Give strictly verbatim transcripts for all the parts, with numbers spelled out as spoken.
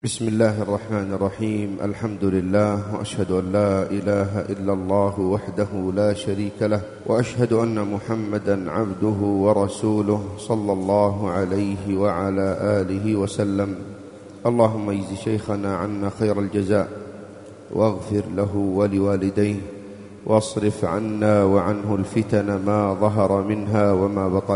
بسم الله الرحمن الرحيم. الحمد لله، وأشهد أن لا إله إلا الله وحده لا شريك له، وأشهد أن محمدا عبده ورسوله صلى الله عليه وعلى آله وسلم. اللهم اجز شيخنا عنا خير الجزاء، واغفر له ولوالديه، واصرف عنا وعنه الفتن ما ظهر منها وما بطن.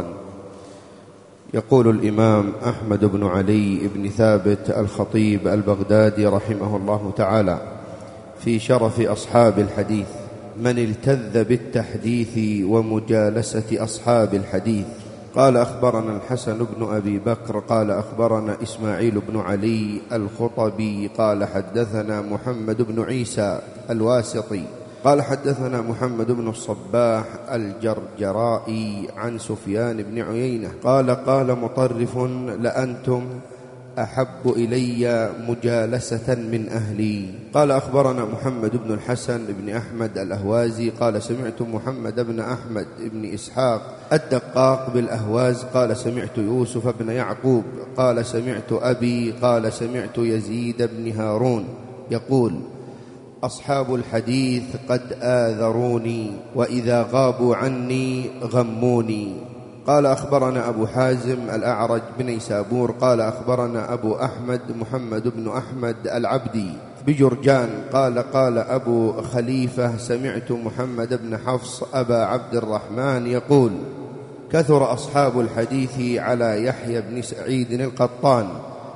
يقول الإمام أحمد بن علي بن ثابت الخطيب البغدادي رحمه الله تعالى في شرف أصحاب الحديث: من التذ بالتحديث ومجالسة أصحاب الحديث. قال أخبرنا الحسن بن أبي بكر قال أخبرنا إسماعيل بن علي الخطبي قال حدثنا محمد بن عيسى الواسطي قال حدثنا محمد بن الصباح الجرجرائي عن سفيان بن عيينة قال قال مطرف: لأنتم أحب إلي مجالسة من أهلي. قال أخبرنا محمد بن الحسن بن أحمد الأهوازي قال سمعت محمد بن أحمد بن إسحاق الدقاق بالأهواز قال سمعت يوسف بن يعقوب قال سمعت أبي قال سمعت يزيد بن هارون يقول: أصحاب الحديث قد آذروني، وإذا غابوا عني غموني. قال أخبرنا أبو حازم الأعرج بن نيسابور قال أخبرنا أبو أحمد محمد بن أحمد العبدي بجرجان قال قال أبو خليفة: سمعت محمد بن حفص أبا عبد الرحمن يقول: كثر أصحاب الحديث على يحيى بن سعيد القطان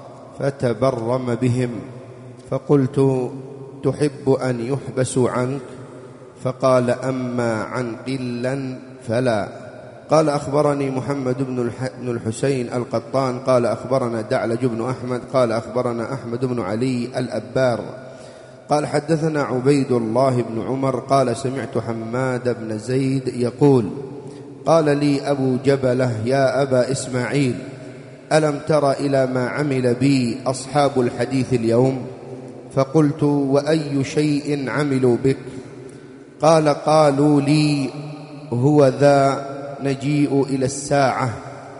فتبرم بهم، فقلت: تحب أن يحبسوا عنك؟ فقال: أما عن قلا فلا. قال أخبرني محمد بن الحسين القطان قال أخبرنا دعلج بن أحمد قال أخبرنا أحمد بن علي الأبار قال حدثنا عبيد الله بن عمر قال سمعت حماد بن زيد يقول: قال لي أبو جبلة: يا أبا إسماعيل، ألم تر إلى ما عمل بي أصحاب الحديث اليوم؟ فقلت: وأي شيء عملوا بك؟ قال: قالوا لي: هو ذا نجيء إلى الساعة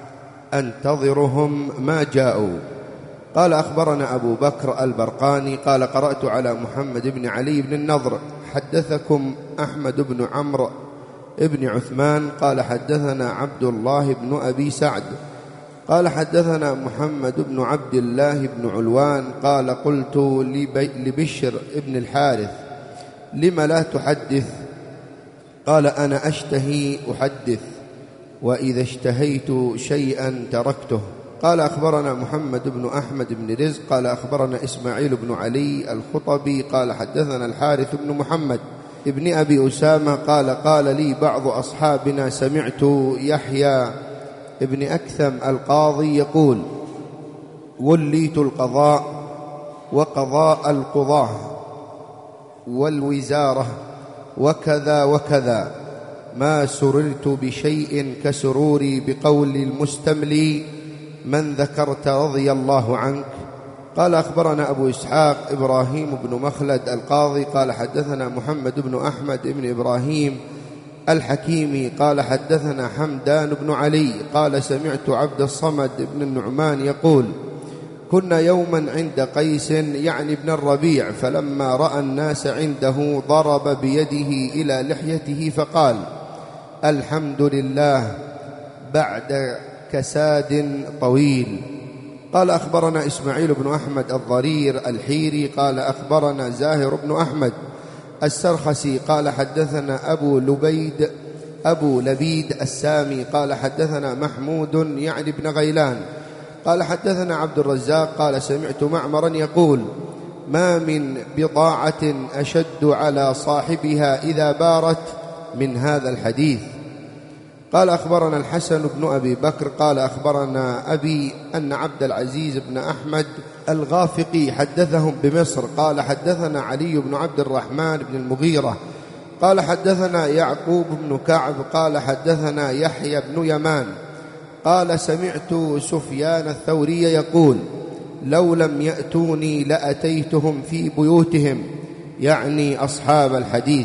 أنتظرهم ما جاءوا. قال أخبرنا أبو بكر البرقاني قال قرأت على محمد بن علي بن النضر حدثكم أحمد بن عمرو بن عثمان قال حدثنا عبد الله بن أبي سعد قال حدثنا محمد بن عبد الله بن علوان قال قلت لبشر بن الحارث: لم لا تحدث؟ قال: أنا أشتهي أحدث، وإذا اشتهيت شيئا تركته. قال أخبرنا محمد بن أحمد بن رزق قال أخبرنا إسماعيل بن علي الخطبي قال حدثنا الحارث بن محمد ابن أبي أسامة قال قال لي بعض أصحابنا: سمعت يحيى ابن أكثم القاضي يقول: وليت القضاء وقضاء القضاة والوزارة وكذا وكذا، ما سررت بشيء كسروري بقول المستملي: من ذكرت رضي الله عنك. قال أخبرنا أبو إسحاق إبراهيم بن مخلد القاضي قال حدثنا محمد بن أحمد بن إبراهيم الحكيمي قال حدثنا حمدان بن علي قال سمعت عبد الصمد بن النعمان يقول: كنا يوما عند قيس يعني ابن الربيع، فلما رأى الناس عنده ضرب بيده إلى لحيته فقال: الحمد لله بعد كساد طويل. قال أخبرنا إسماعيل بن أحمد الضرير الحيري قال أخبرنا زاهر بن أحمد السرخسي قال حدثنا أبو لبيد أبو لبيد السامي قال حدثنا محمود يعني بن غيلان قال حدثنا عبد الرزاق قال سمعت معمرا يقول: ما من بضاعة أشد على صاحبها إذا بارت من هذا الحديث. قال أخبرنا الحسن بن أبي بكر قال أخبرنا أبي أن عبد العزيز بن أحمد الغافقي حدثهم بمصر قال حدثنا علي بن عبد الرحمن بن المغيرة قال حدثنا يعقوب بن كعب قال حدثنا يحيى بن يمان قال سمعت سفيان الثوري يقول: لو لم يأتوني لأتيتهم في بيوتهم، يعني أصحاب الحديث.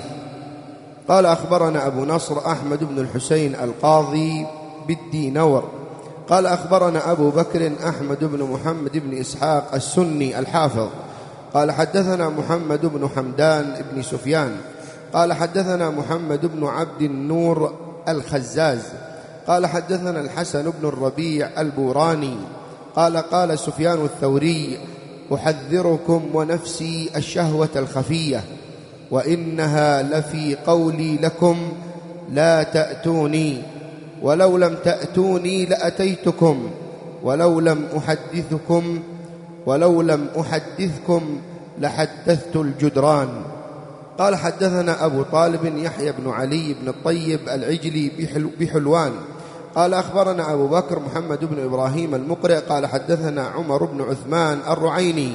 قال أخبرنا أبو نصر أحمد بن الحسين القاضي بالدينور قال أخبرنا أبو بكر أحمد بن محمد بن إسحاق السني الحافظ قال حدثنا محمد بن حمدان بن سفيان قال حدثنا محمد بن عبد النور الخزاز قال حدثنا الحسن بن الربيع البوراني قال قال سفيان الثوري أحذركم ونفسي الشهوة الخفية وإنها لفي قولي لكم لا تأتوني ولو لم تأتوني لأتيتكم ولو لم أحدثكم ولو لم أحدثكم لحدثت الجدران. قال حدثنا أبو طالب يحيى بن علي بن الطيب العجلي بحلوان قال أخبرنا أبو بكر محمد بن إبراهيم المقرئ قال حدثنا عمر بن عثمان الرعيني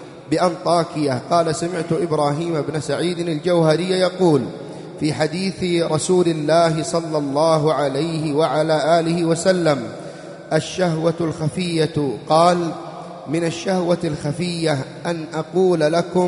بأنطاكية قال سمعت إبراهيم بن سعيد الجوهري يقول في حديث رسول الله صلى الله عليه وعلى آله وسلم الشهوة الخفية قال من الشهوة الخفية أن أقول لكم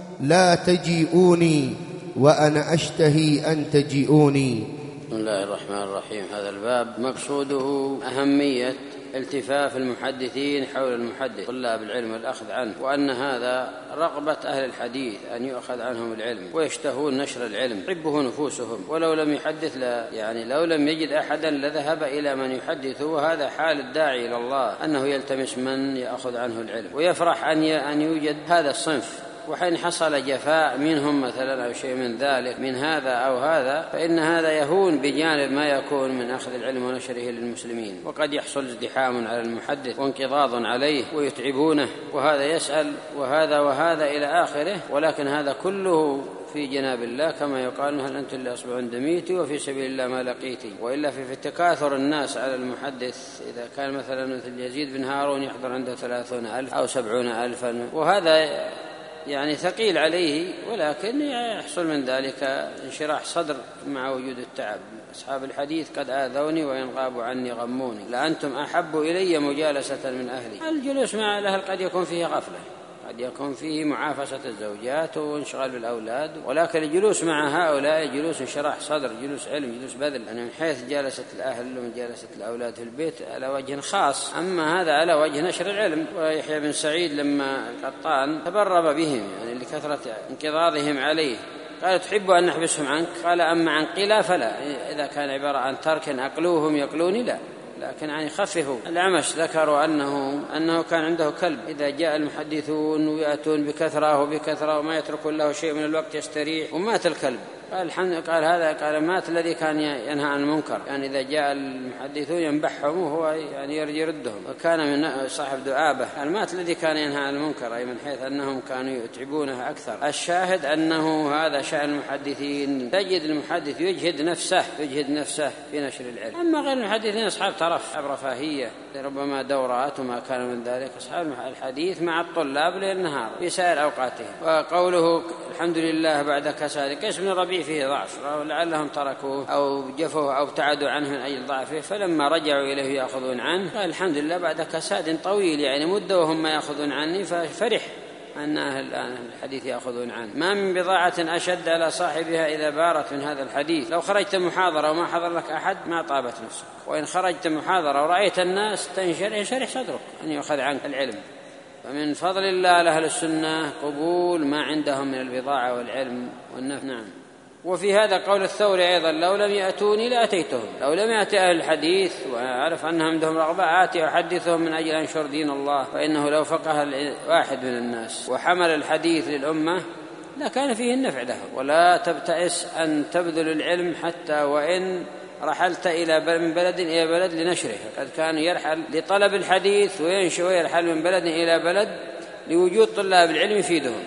لا تجيئوني وأنا أشتهي أن تجيئوني. بسم الله الرحمن الرحيم. هذا الباب مقصوده أهمية التفاف المحدثين حول المحدث طلاب العلم والأخذ عنه، وأن هذا رغبة أهل الحديث أن يؤخذ عنهم العلم ويشتهون نشر العلم، حبه نفوسهم، ولو لم يحدث لا يعني لو لم يجد أحدا لذهب إلى من يحدث، وهذا حال الداعي إلى الله أنه يلتمس من يأخذ عنه العلم ويفرح أن يوجد هذا الصنف. وحين حصل جفاء منهم مثلا أو شيء من ذلك من هذا أو هذا فإن هذا يهون بجانب ما يكون من أخذ العلم ونشره للمسلمين، وقد يحصل ازدحام على المحدث وانقضاض عليه ويتعبونه، وهذا يسأل وهذا وهذا إلى آخره، ولكن هذا كله في جناب الله كما يقال هل أنتم لأصبع دميتي وفي سبيل الله ما لقيتي. وإلا في تكاثر الناس على المحدث، إذا كان مثلا مثل يزيد بن هارون يحضر عنده ثلاثون ألف أو سبعون ألفا، وهذا يعني ثقيل عليه، ولكن يحصل من ذلك انشراح صدر مع وجود التعب. أصحاب الحديث قد آذوني وإن غابوا عني غموني، لأنتم أحب إلي مجالسة من أهلي. الجلوس مع الأهل قد يكون فيه غفلة، قد يكون فيه معافسة الزوجات وانشغال بالأولاد، ولكن الجلوس مع هؤلاء جلوس انشراح صدر، جلوس علم، جلوس بذل، يعني من حيث جالسة الأهل ومجالسة الأولاد في البيت على وجه خاص، أما هذا على وجه نشر العلم. ويحيى بن سعيد لما القطان تبرب بهم يعني لكثرة انقضاضهم عليه قال تحب أن نحبسهم عنك؟ قال أما عن قلا فلا، إذا كان عبارة عن ترك أقلوهم يقلوني لا، لكن يعني خففوا. الأعمش ذكروا أنه أنه كان عنده كلب، إذا جاء المحدثون ويأتون بكثرة وبكثرة وما يتركون له شيء من الوقت يستريح، ومات الكلب. قال الحمد قال هذا قال مات الذي كان ينهى عن المنكر، يعني إذا جاء المحدثون ينبحهم وهو يعني يردهم، وكان من صاحب دعابة. قال مات الذي كان ينهى عن المنكر، أي من حيث أنهم كانوا يتعبونه أكثر. الشاهد أنه هذا شأن المحدثين، تجد المحدث يجهد نفسه يجهد نفسه في نشر العلم. أما غير المحدثين أصحاب ترف أو رفاهية، ربما دورات وما كان من ذلك. أصحاب الحديث مع الطلاب ليل نهار في سائر أوقاتهم. وقوله الحمد لله بعد كساد قيس بن الربيع فيه ضعف، لعلهم تركوه أو جفوه أو ابتعدوا عنه من أجل ضعفه، فلما رجعوا إليه يأخذون عنه قال الحمد لله بعد كساد طويل، يعني مدة وهم يأخذون عني، ففرح أن أهل الحديث يأخذون عنه. ما من بضاعة أشد على صاحبها إذا بارت من هذا الحديث. لو خرجت محاضرة وما حضر لك أحد ما طابت نفسك، وإن خرجت محاضرة ورأيت الناس تنشرح صدرك أن يأخذ عنك العلم. فمن فضل الله لأهل السنة قبول ما عندهم من البضاعة والعلم والنفع. نعم. وفي هذا قول الثوري أيضا لو لم يأتوني لأتيتهم، لو لم يأتي أهل الحديث وأعرف أنهم عندهم رغبة آتي أحدثهم من أجل أنشر دين الله، فإنه لو فقه واحد من الناس وحمل الحديث للأمة لكان فيه النفع له. ولا تبتئس أن تبذل العلم حتى وإن رحلت إلى من بلد إلى بلد لنشره. قد كان يرحل لطلب الحديث وينشئ ويرحل من بلد إلى بلد لوجود طلاب العلم يفيدهم.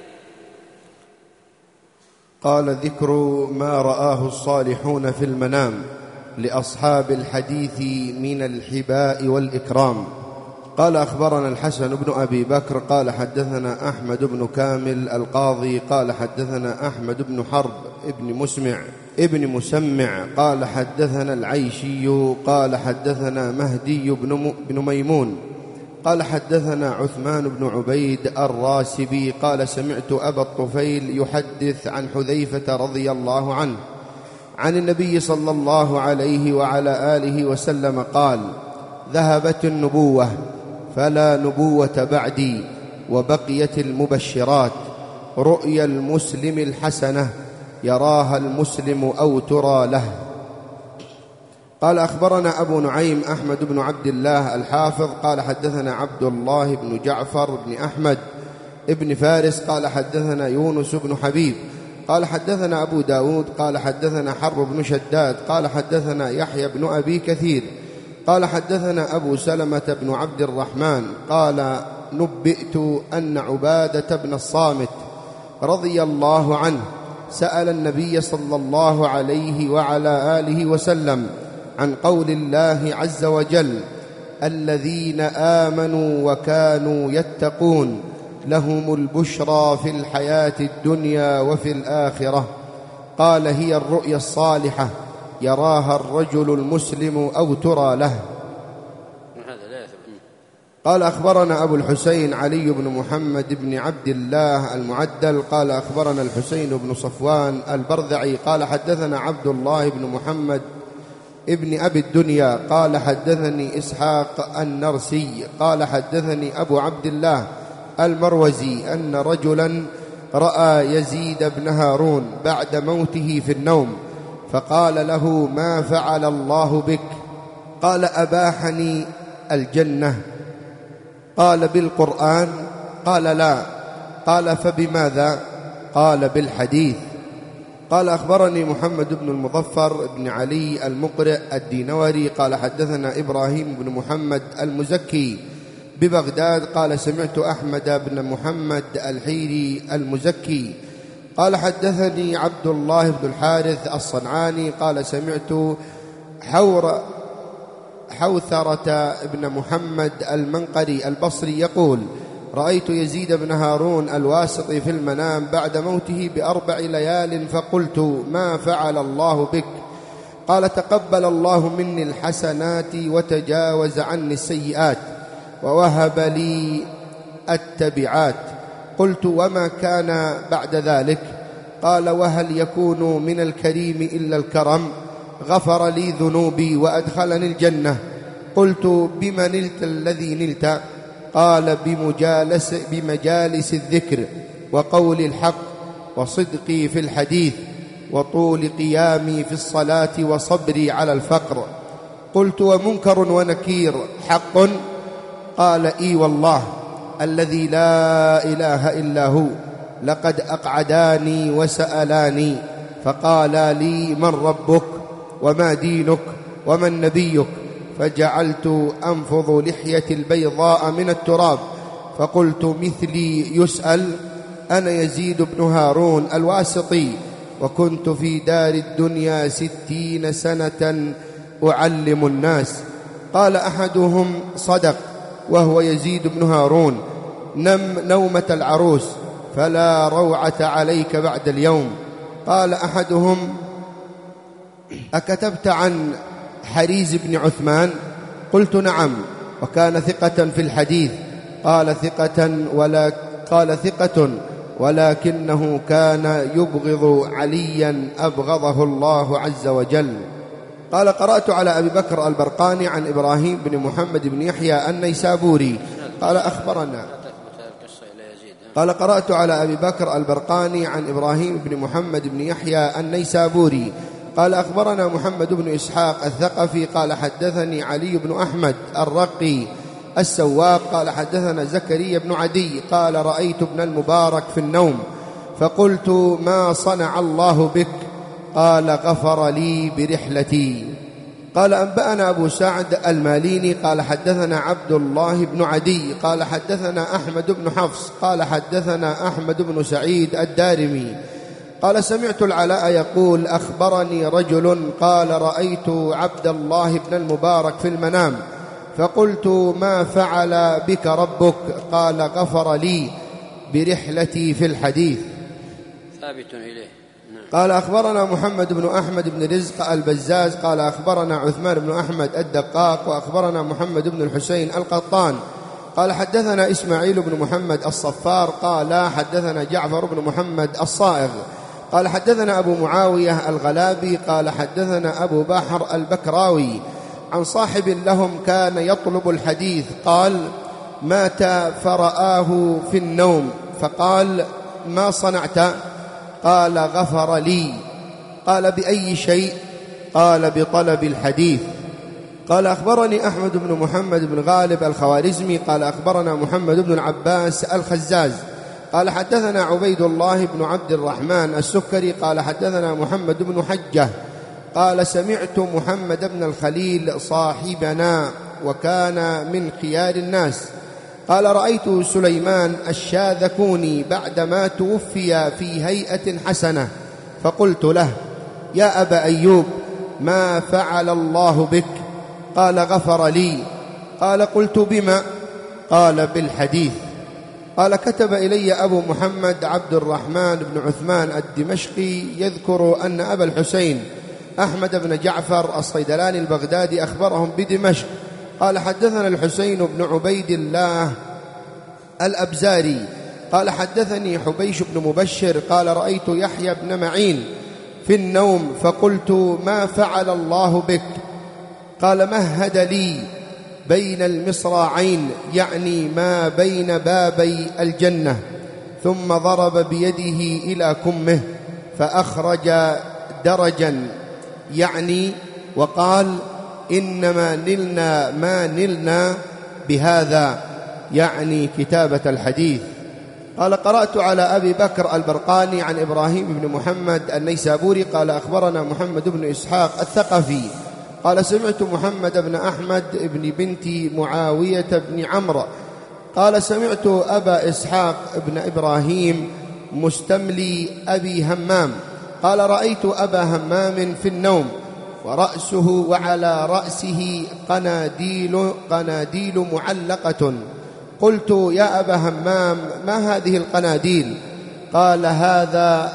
قال ذكر ما رآه الصالحون في المنام لأصحاب الحديث من الحباء والإكرام. قال أخبرنا الحسن بن أبي بكر قال حدثنا أحمد بن كامل القاضي قال حدثنا أحمد بن حرب ابن مسمع ابن مسمع قال حدثنا العيشي قال حدثنا مهدي بن ميمون قال حدثنا عثمان بن عبيد الراسبي قال سمعت أبا الطفيل يحدث عن حذيفة رضي الله عنه عن النبي صلى الله عليه وعلى آله وسلم قال ذهبت النبوة فلا نبوة بعدي وبقيت المبشرات، رؤيا المسلم الحسنة يراها المسلم أو ترى له. قال أخبرنا أبو نعيم أحمد بن عبد الله الحافظ قال حدثنا عبد الله بن جعفر بن أحمد ابن فارس قال حدثنا يونس بن حبيب قال حدثنا أبو داود قال حدثنا حرب بن شداد قال حدثنا يحيى بن أبي كثير قال حدثنا أبو سلمة بن عبد الرحمن قال نبئت أن عبادة بن الصامت رضي الله عنه سأل النبي صلى الله عليه وعلى آله وسلم عن قول الله عز وجل: الذين آمنوا وكانوا يتقون لهم البشرى في الحياة الدنيا وفي الآخرة. قال: هي الرؤيا الصالحة يراها الرجل المسلم أو ترى له. قال أخبرنا أبو الحسين علي بن محمد بن عبد الله المعدل قال أخبرنا الحسين بن صفوان البرذعي قال حدثنا عبد الله بن محمد ابن أبي الدنيا قال حدثني إسحاق النرسي قال حدثني أبو عبد الله المروزي أن رجلا رأى يزيد بن هارون بعد موته في النوم فقال له: ما فعل الله بك؟ قال: أباحني الجنة. قال: بالقرآن؟ قال: لا. قال: فبماذا؟ قال: بالحديث. قال أخبرني محمد بن المظفر بن علي المقرئ الدينوري قال حدثنا إبراهيم بن محمد المزكي ببغداد قال سمعت أحمد بن محمد الحيري المزكي قال حدثني عبد الله بن الحارث الصنعاني قال سمعت حور حوثرة بن محمد المنقري البصري يقول: رأيت يزيد بن هارون الواسطي في المنام بعد موته بأربع ليال فقلت: ما فعل الله بك؟ قال: تقبل الله مني الحسنات وتجاوز عني السيئات ووهب لي التبعات. قلت: وما كان بعد ذلك؟ قال: وهل يكون من الكريم إلا الكرم؟ غفر لي ذنوبي وأدخلني الجنة. قلت: بما نلت الذي نلت؟ قال: بمجالس بمجالس الذكر وقول الحق وصدقي في الحديث وطول قيامي في الصلاة وصبري على الفقر. قلت: ومنكر ونكير حق؟ قال: إي والله الذي لا إله إلا هو لقد أقعداني وسألاني فقالا لي: من ربك وما دينك ومن نبيك؟ فجعلت أنفض لحيتي البيضاء من التراب فقلت: مثلي يسأل؟ أنا يزيد بن هارون الواسطي وكنت في دار الدنيا ستين سنة أعلم الناس. قال أحدهم: صدق، وهو يزيد بن هارون، نم نومة العروس فلا روعة عليك بعد اليوم. قال أحدهم: أكتبت عن حريز بن عثمان؟ قلت: نعم، وكان ثقة في الحديث. قال: ثقة ولا قال ثقة ولكنه كان يبغض عليا أبغضه الله عز وجل. قال: قرأت على أبي بكر البرقاني عن إبراهيم بن محمد بن يحيى النيسابوري قال أخبرنا قال قرأت على أبي بكر البرقاني عن إبراهيم بن محمد بن يحيى النيسابوري قال أخبرنا محمد بن إسحاق الثقفي قال حدثني علي بن أحمد الرقي السواق قال حدثنا زكريا بن عدي قال: رأيت ابن المبارك في النوم فقلت: ما صنع الله بك؟ قال: غفر لي برحلتي. قال أنبأنا أبو سعد الماليني قال حدثنا عبد الله بن عدي قال حدثنا أحمد بن حفص قال حدثنا أحمد بن سعيد الدارمي قال: سمعت العلاء يقول: أخبرني رجل قال: رأيت عبد الله بن المبارك في المنام فقلت: ما فعل بك ربك؟ قال: غفر لي برحلتي في الحديث. ثابت إليه. قال أخبرنا محمد بن أحمد بن رزق البزاز قال أخبرنا عثمان بن أحمد الدقاق وأخبرنا محمد بن الحسين القطان قال حدثنا إسماعيل بن محمد الصفار قال حدثنا جعفر بن محمد الصائغ قال حدثنا أبو معاوية الغلابي قال حدثنا أبو بحر البكراوي عن صاحب لهم كان يطلب الحديث قال: مات فرآه في النوم فقال: ما صنعت؟ قال: غفر لي. قال: بأي شيء؟ قال: بطلب الحديث. قال: أخبرني أحمد بن محمد بن غالب الخوارزمي قال: أخبرنا محمد بن العباس الخزاز قال: حدثنا عبيد الله بن عبد الرحمن السكري قال: حدثنا محمد بن حجة قال: سمعت محمد بن الخليل صاحبنا وكان من خيار الناس قال: رأيت سليمان الشاذكوني بعدما توفي في هيئة حسنة فقلت له: يا أبا أيوب، ما فعل الله بك؟ قال: غفر لي. قال: قلت: بما؟ قال: بالحديث. قال: كتب إلي أبو محمد عبد الرحمن بن عثمان الدمشقي يذكر أن أبا الحسين أحمد بن جعفر الصيدلاني البغدادي أخبرهم بدمشق قال: حدثنا الحسين بن عبيد الله الأبزاري قال: حدثني حبيش بن مبشر قال: رأيت يحيى بن معين في النوم فقلت: ما فعل الله بك؟ قال: مهد لي بين المصراعين، يعني ما بين بابي الجنة، ثم ضرب بيده إلى كمه فأخرج درجا، يعني وقال: إنما نلنا ما نلنا بهذا، يعني كتابة الحديث. قال: قرأت على أبي بكر البرقاني عن إبراهيم بن محمد النيسابوري قال: أخبرنا محمد بن إسحاق الثقفي قال: سمعت محمد بن أحمد بن بنت معاوية بن عمرو قال: سمعت أبا إسحاق بن إبراهيم مستملي أبي همام قال: رأيت أبا همام في النوم ورأسه وعلى رأسه قناديل, قناديل معلقة. قلت: يا أبا همام، ما هذه القناديل؟ قال: هذا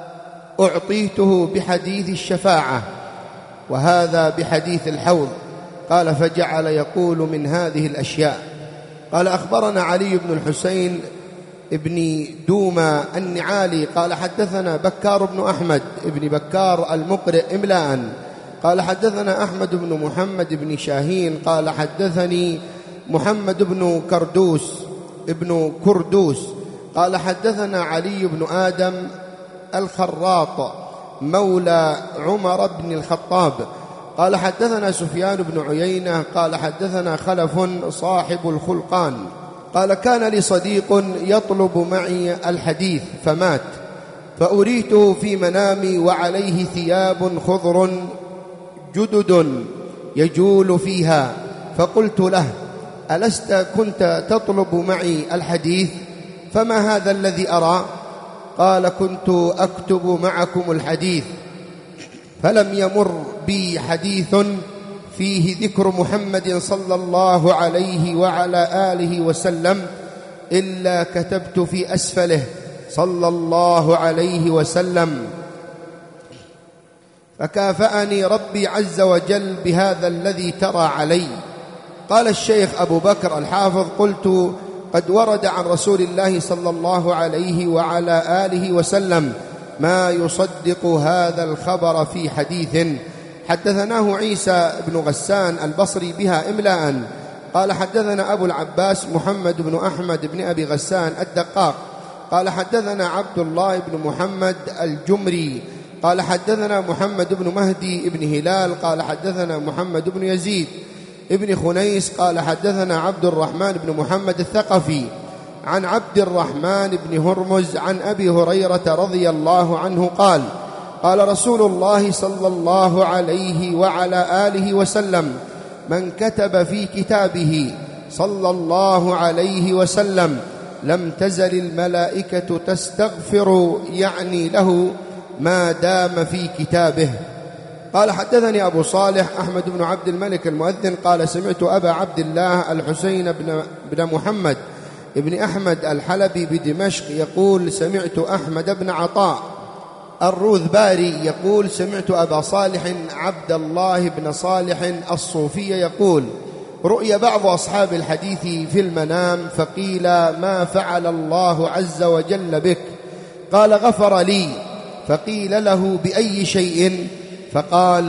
أعطيته بحديث الشفاعة وهذا بحديث الحوض. قال: فجعل يقول من هذه الأشياء. قال: أخبرنا علي بن الحسين ابن دوما النعالي قال: حدثنا بكار بن أحمد ابن بكار المقرئ إملاء قال: حدثنا أحمد بن محمد بن شاهين قال: حدثني محمد بن كردوس ابن كردوس قال: حدثنا علي بن آدم الخراط مولى عمر بن الخطاب قال: حدثنا سفيان بن عيينة قال: حدثنا خلف صاحب الخلقان قال: كان لي صديق يطلب معي الحديث فمات، فأريته في منامي وعليه ثياب خضر جدد يجول فيها، فقلت له: ألست كنت تطلب معي الحديث؟ فما هذا الذي أرى؟ قال: كنت أكتب معكم الحديث، فلم يمر بي حديث فيه ذكر محمد صلى الله عليه وعلى آله وسلم إلا كتبت في أسفله صلى الله عليه وسلم، فكافأني ربي عز وجل بهذا الذي ترى علي. قال الشيخ أبو بكر الحافظ: قلت: قد ورد عن رسول الله صلى الله عليه وعلى آله وسلم ما يصدق هذا الخبر في حديث حدثناه عيسى بن غسان البصري بها إملاء قال: حدثنا أبو العباس محمد بن أحمد بن أبي غسان الدقاق قال: حدثنا عبد الله بن محمد الجمري قال: حدثنا محمد بن مهدي بن هلال قال: حدثنا محمد بن يزيد ابن خنيس قال: حدثنا عبد الرحمن بن محمد الثقفي عن عبد الرحمن بن هرمز عن أبي هريرة رضي الله عنه قال: قال رسول الله صلى الله عليه وعلى آله وسلم: من كتب في كتابه صلى الله عليه وسلم لم تزل الملائكة تستغفر، يعني له، ما دام في كتابه. قال: حدثني أبو صالح أحمد بن عبد الملك المؤذن قال: سمعت أبا عبد الله الحسين بن, بن محمد ابن أحمد الحلبي بدمشق يقول: سمعت أحمد بن عطاء الروذباري يقول: سمعت أبا صالح عبد الله بن صالح الصوفي يقول: رؤي بعض أصحاب الحديث في المنام فقيل: ما فعل الله عز وجل بك؟ قال: غفر لي. فقيل له: بأي شيء؟ فقال: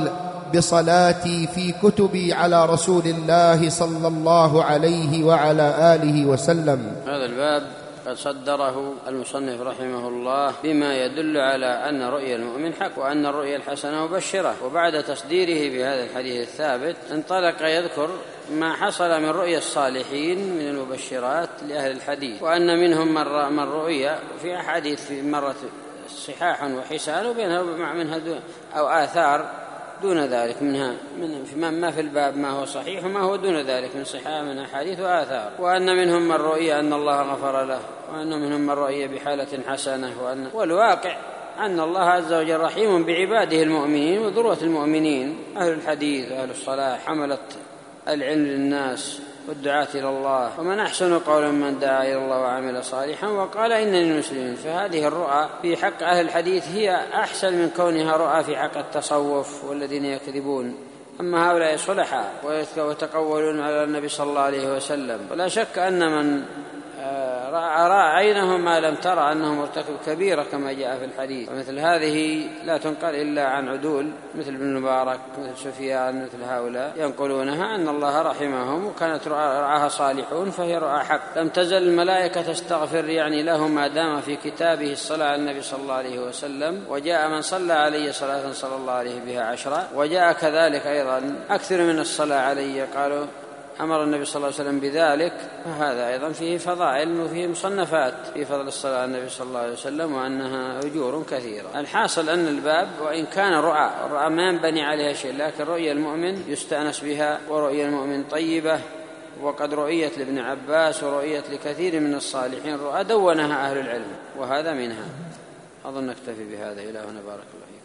بصلاتي في كتبي على رسول الله صلى الله عليه وعلى آله وسلم. هذا الباب قد صدره المصنف رحمه الله بما يدل على أن رؤيا المؤمن حق، وأن الرؤيا الحسنة مبشرة. وبعد تصديره بهذا الحديث الثابت انطلق يذكر ما حصل من رؤيا الصالحين من المبشرات لأهل الحديث، وأن منهم من رؤيا في أحاديث في مرة صحاح وحسان، وبينها منها أو آثار دون ذلك، منها من ما في الباب ما هو صحيح وما هو دون ذلك من صحاح من أحاديث وآثار. وأن منهم من رؤيا أن الله غفر له، وأن منهم من رؤيا بحالة حسنة، وأن والواقع أن الله عز وجل رحيم بعباده المؤمنين، وذروة المؤمنين أهل الحديث وأهل الصلاح، حملة العلم للناس والدعاة إلى الله، ومن أحسن قولا من دعا إلى الله وعمل صالحا وقال إنني مسلم. فهذه الرؤى في حق أهل الحديث هي أحسن من كونها رؤى في حق التصوف والذين يكذبون. أما هؤلاء صلحاء ويتقولون على النبي صلى الله عليه وسلم، ولا شك أن من رأى عينه ما لم ترى أنه مرتكب كبيرة كما جاء في الحديث. ومثل هذه لا تنقل إلا عن عدول مثل ابن المبارك، مثل سفيان، مثل هؤلاء ينقلونها أن الله رحمهم وكانت رعاها صالحون، فهي رعا حق. لم تزل الملائكة تستغفر يعني له ما دام في كتابه الصلاة على النبي صلى الله عليه وسلم، وجاء من صلى عليه صلاة صلى الله عليه بها عشرة، وجاء كذلك أيضا أكثر من الصلاة عليه، قالوا أمر النبي صلى الله عليه وسلم بذلك. فهذا أيضا فيه فضائل وفيه مصنفات في فضل الصلاة على النبي صلى الله عليه وسلم، وأنها أجور كثيرة. الحاصل أن الباب وإن كان رؤى الرؤى ما ينبني عليها شيء، لكن رؤيا المؤمن يستأنس بها، ورؤيا المؤمن طيبة. وقد رؤيت لابن عباس ورؤيت لكثير من الصالحين رؤى دونها أهل العلم، وهذا منها. أظن نكتفي بهذا. إلى هنا بارك الله.